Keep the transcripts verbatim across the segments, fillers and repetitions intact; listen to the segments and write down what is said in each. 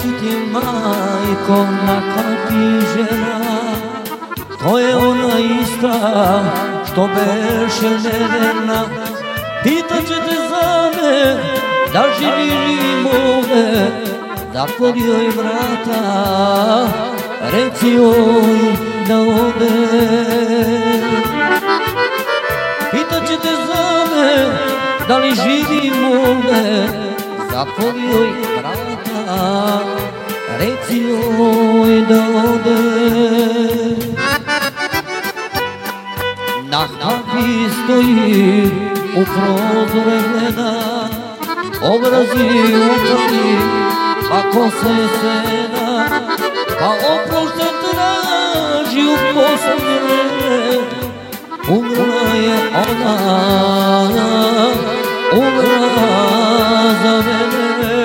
ću ti majko nakati žena, to je ona ista što beše nevena. Pitaće te za me, da živim ovde, zatvori joj vrata, reci joj da ode. Pitaće te za me, da li živim ovde, zatvori joj vrata, reci joj da ode. Na hapi stoji, u prozore gleda, obrazi učani, pa kose seda, pa oprošte traži u posljednje vreme. Umrla je ona, umrla za mene.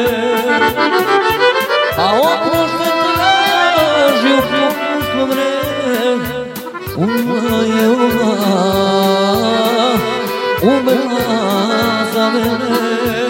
Pa oprošte traži u posljednje vreme. Umrla je ona, umrla za mene.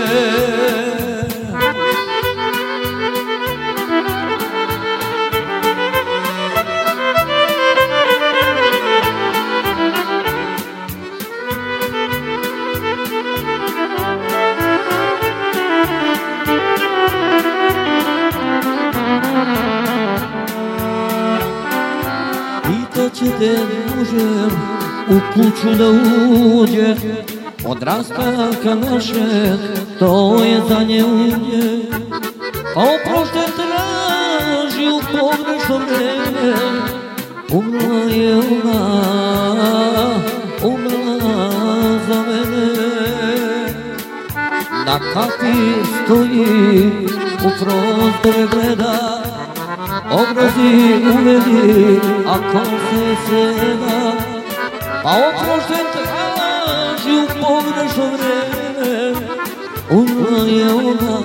Pitaće te mužem u kuću da uđe, od rastanka našeg to je za nje uđe. Pa oprošte traži u pogrešno vreme. Umrla je ona, umrla za mene. Na kapi stoji, u prozore gleda, obrazi uvedi, ako se seda. Pa oprošte traži u pogrešno vreme. Umrla je ona,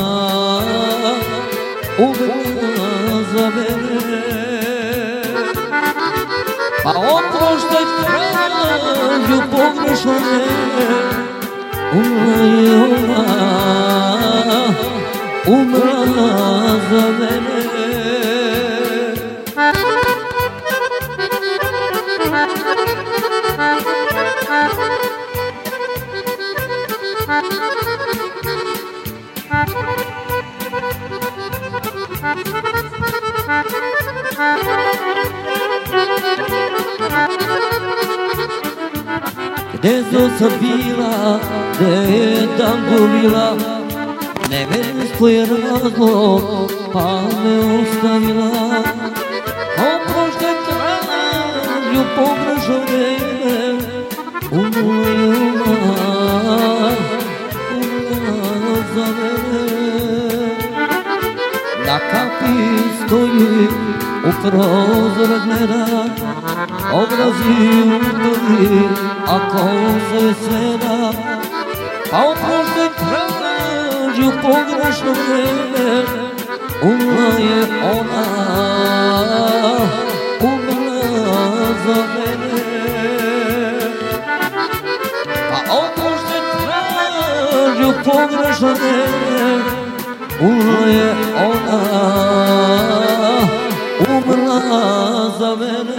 umrla za mene. Pa oprošte traži u pogrešno vreme. Umrla je ona, umrla za mene. Gde sad bila, gde je tango bila, neverstvo je razlog, pa me ostavila. Oprošte traži u pogrešno vreme. Umrla je ona, umrla za mene. Na kapi stoji, u prozor gleda, obrazi utovi, ako se seda. Pa oprošte traži u pogrešno vreme. Umrla je ona, umrla za mene. Pa oprošte traži u pogrešno vreme. Umrla je ona, umrla za mene.